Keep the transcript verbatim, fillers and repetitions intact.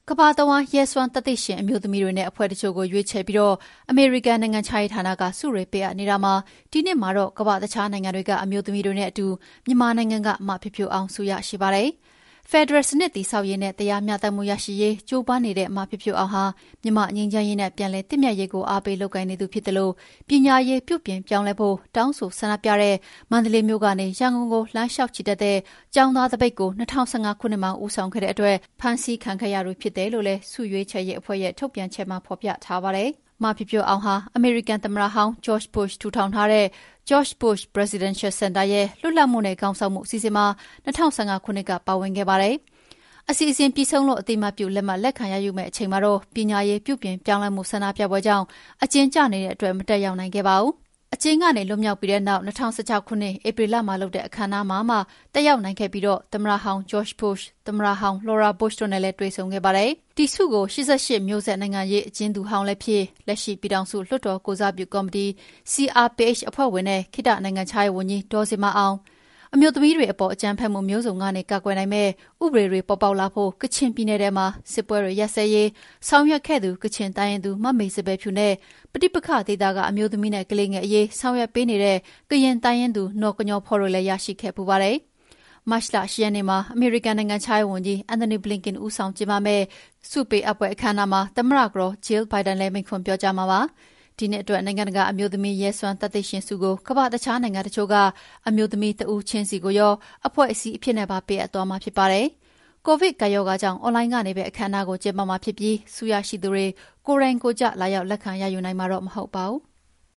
ကမ္ဘာတဝန်းရဲစွမ်းတသိရှင်အမျိုးသမီးတွေနဲ့အဖွဲ့တချို့ကိုရွေးချယ်ပြီးတော့အမေရိကန်နိုင်ငံခြားရေးဌာနကစုတွေပေးအပ်နေတာမှာဒီနှစ်မှာတော့ကမ္ဘာတခြားနိုင်ငံတွေကအမျိုးသမီးတွေနဲ့အတူမြန်မာနိုင်ငံကမဖြစ်ဖြိုအောင်ဆုရရှိပါတယ်။ဖက်ဒရယ်စနစ်တည်ဆောက်ရေးနဲ့တရားမျှတမှုရရှိရေးကြိုးပမ်းနေတဲ့မဖြစ်ဖြိုအောင်ဟာမြန်မာငြိမ်းချမ်းရေးနဲ့ပြန်လည်တည်မြဲရေးကိုအားပေးလုပ်ကိုင်နေသူဖြစ်တယ်လို့ပညာရေးပြုပြင်ပြောင်းလဲဖို့တောင်းဆိုဆန္ဒပြတဲ့မန္တလေးမြို့ကနေရန်ကုန်ကိုလမ်းလျှောက်ချီတက်တဲ့ကျောင်းသားတပိတ်ကို၂၀၁၅ခုနှစ်မှာဦးဆောင်ခဲ့တဲ့အတွက်ဖမ်းဆီးခံခဲ့ရသူဖြစ်တယ်လို့လည်းဆုရွေးချယ်ရေးအဖွဲ့ရဲ့ထုတ်ပြန်ချက်မှာဖော်ပြထားပါတယ်။မဖြစ်ဖြိုအောင်ဟာအမေရိကန်သမ္မတဟောင်း George Bush ထူထောင်ထားတဲ့ George Bush Presidential Center ရဲ့လွတ်လပ်မှုနဲ့ခေါင်းဆောင်မှုအစီအစဉ်မှာ၂၀၁၅ခုနှစ်ကပါဝင်ခဲ့ပါတယ်။အစီအစဉ်ပြီးဆုံးလို့အတိမတ်ပြုလက်မှတ်လက်ခံရယူမဲ့အချိန်မှာတော့ပညာရေးပြုပြင်ပြောင်းလဲမှုဆန္ဒပြပွဲကြောင့်အကျဉ်းကျနေတဲ့အတွက်မတက်ရောက်နိုင်ခဲ့ပါဘူး။အကျဉ်းကနေလွတ်မြောက်ပြီးတဲ့နောက်၂၀၁၆ခုနှစ်ဧပြီလမှာလုပ်တဲ့အခမ်းအနားမှာမှတက်ရောက်နိုင်ခဲ့ပြီးတော့သမ္မတဟောင်း George Bush သမ္မတဟောင်း Laura Bush တို့နဲ့လည်းတွေ့ဆုံခဲ့ပါတယ်။ဒီဆုကို၈၈မျိုးဆက်နိုင်ငံရေးအကျဉ်းသူဟောင်းလည်းဖြစ်လက်ရှိပြည်ထောင်စုလွှတ်တော်ကိုစားပြုကော်မတီ C R P H အဖွဲ့ဝင်နဲ့ခေတ္တနိုင်ငံခြားရေးဝန်ကြီးဒေါ်စင်မအောင်အမျိုးသမီးတွေအပေါ်အကြမ်းဖက်မှုမျိုးစုံကနေကာကွယ်နိုင်မဲ့ဥပဒေတွေပေါ်ပေါက်လာဖို့ကချင်ပြည်နယ်ထဲမှာစစ်ပွဲတွေရပ်စဲရေးဆောင်ရွက်ခဲ့သူကချင်တိုင်းရင်းသူမမေစပယ်ဖြူနဲ့ပဋိပက္ခဒေသကအမျိုးသမီးနဲ့ကလေးငယ်အရေးဆောင်ရွက်ပေးနေတဲ့ကရင်တိုင်းရင်းသူနော်ကညောဖော်တို့လည်းရရှိခဲ့ပူပါတယ်။မတ်လ၈ရက်နေ့မှာအမေရိကန်နိုင်ငံခြားရေးဝန်ကြီးအန်တိုနီဘလင်ကင်ဦးဆောင်ကျင်းပမဲ့ဆုပေးအပ်ပွဲအခမ်းအနားမှာသမ္မတကတော်ဂျီလ်ဘိုင်ဒန်လည်းမိန့်ခွန်းပြောကြားမှာပါ။ဒီနှစ်အတွက်နိုင်ငံတကာအမျိုးသမီးရဲစွမ်းတသိရှင်စုကိုကမ္ဘာတခြားနိုင်ငံတချို့ကအမျိုးသမီးတဦးချင်းစီကိုရောအဖွဲ့အစည်းအဖြစ်နဲ့ပါပေးအပ်သွားမှာဖြစ်ပါတယ်။ကိုဗစ်ကာရောဂါကြောင့်အွန်လိုင်းကနေပဲအခမ်းအနားကိုကျင်းပမှာဖြစ်ပြီးဆုရရှိသူတွေကိုယ်တိုင်ကိုယ်ကျလာရောက်လက်ခံရယူနိုင်မှာတော့မဟုတ်ပါဘူး။